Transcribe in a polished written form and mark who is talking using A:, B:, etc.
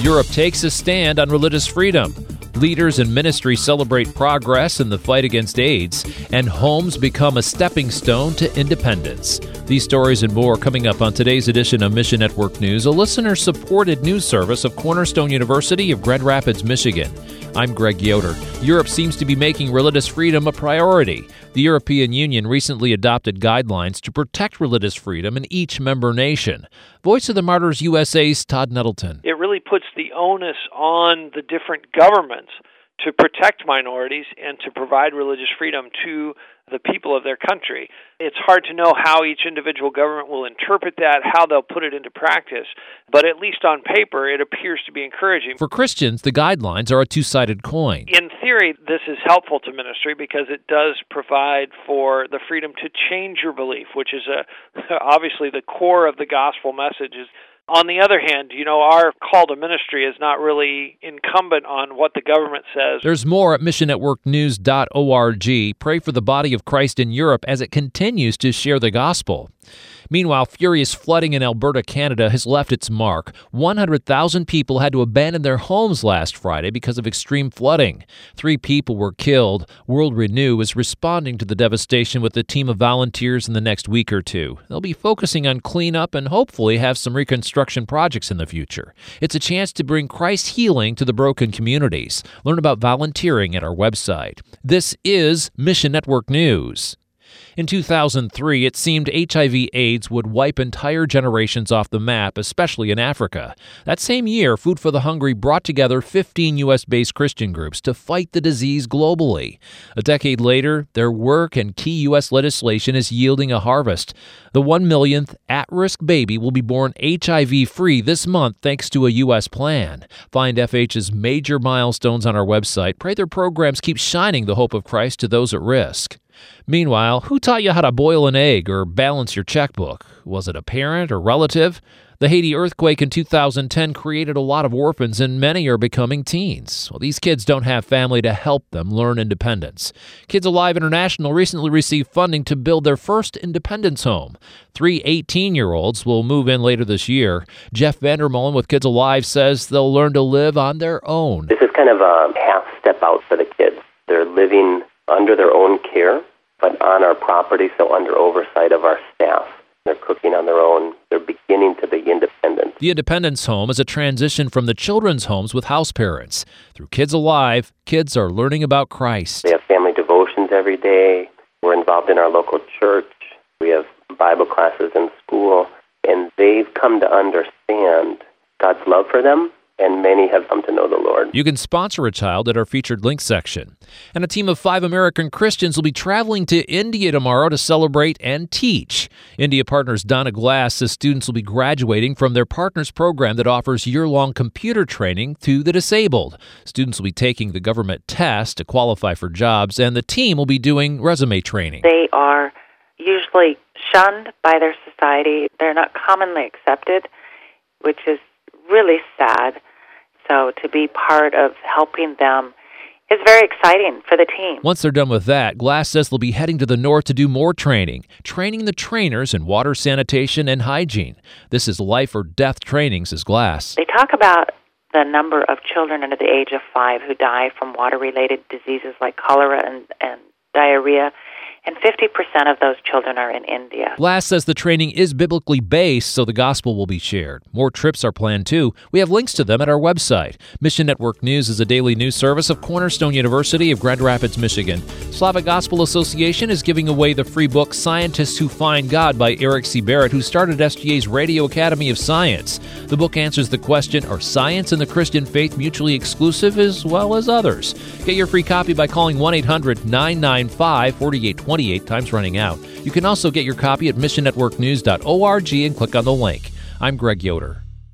A: Europe takes a stand on religious freedom. Leaders in ministry celebrate progress in the fight against AIDS, and homes become a stepping stone to independence. These stories and more coming up on today's edition of Mission Network News, a listener-supported news service of Cornerstone University of Grand Rapids, Michigan. I'm Greg Yoder. Europe seems to be making religious freedom a priority. The European Union recently adopted guidelines to protect religious freedom in each member nation. Voice of the Martyrs USA's Todd Nettleton.
B: It really puts the onus on the different governments to protect minorities and to provide religious freedom to the people of their country. It's hard to know how each individual government will interpret that, how they'll put it into practice, but at least on paper, it appears to be encouraging.
A: For Christians, the guidelines are a two-sided coin.
B: In theory, this is helpful to ministry because it does provide for the freedom to change your belief, which is obviously the core of the gospel message. On the other hand, our call to ministry is not really incumbent on what the government says.
A: There's more at missionnetworknews.org. Pray for the body of Christ in Europe as it continues to share the gospel. Meanwhile, furious flooding in Alberta, Canada has left its mark. 100,000 people had to abandon their homes last Friday because of extreme flooding. 3 people were killed. World Renew is responding to the devastation with a team of volunteers in the next week or two. They'll be focusing on cleanup and hopefully have some reconstruction projects in the future. It's a chance to bring Christ's healing to the broken communities. Learn about volunteering at our website. This is Mission Network News. In 2003, it seemed HIV/AIDS would wipe entire generations off the map, especially in Africa. That same year, Food for the Hungry brought together 15 U.S.-based Christian groups to fight the disease globally. A decade later, their work and key U.S. legislation is yielding a harvest. The 1 millionth at-risk baby will be born HIV-free this month thanks to a U.S. plan. Find FH's major milestones on our website. Pray their programs keep shining the hope of Christ to those at risk. Meanwhile, who taught you how to boil an egg or balance your checkbook? Was it a parent or relative? The Haiti earthquake in 2010 created a lot of orphans, and many are becoming teens. Well, these kids don't have family to help them learn independence. Kids Alive International recently received funding to build their first independence home. 3 18-year-olds will move in later this year. Jeff Vandermolen with Kids Alive says they'll learn to live on their own.
C: This is kind of a half step out for the kids. They're living under their own care, but on our property, so under oversight of our staff. They're cooking on their own. They're beginning to be independent.
A: The Independence Home is a transition from the children's homes with house parents. Through Kids Alive, kids are learning about Christ.
C: They have family devotions every day. We're involved in our local church. We have Bible classes in school. And they've come to understand God's love for them, and many have come to know the Lord.
A: You can sponsor a child at our featured link section. And a team of 5 American Christians will be traveling to India tomorrow to celebrate and teach. India partners Donna Glass says students will be graduating from their partners program that offers year-long computer training to the disabled. Students will be taking the government test to qualify for jobs, and the team will be doing resume training.
D: They are usually shunned by their society. They're not commonly accepted, which is really sad. So to be part of helping them is very exciting for the team.
A: Once they're done with that, Glass says they'll be heading to the north to do more training the trainers in water sanitation and hygiene. This is life or death training, says Glass.
D: They talk about the number of children under the age of 5 who die from water-related diseases like cholera and diarrhea, and 50% of those children are in India.
A: Glass says the training is biblically based, so the gospel will be shared. More trips are planned, too. We have links to them at our website. Mission Network News is a daily news service of Cornerstone University of Grand Rapids, Michigan. Slavic Gospel Association is giving away the free book Scientists Who Find God by Eric C. Barrett, who started SGA's Radio Academy of Science. The book answers the question, are science and the Christian faith mutually exclusive as well as others? Get your free copy by calling 1-800-995-4820. Time's running out. You can also get your copy at missionnetworknews.org and click on the link. I'm Greg Yoder.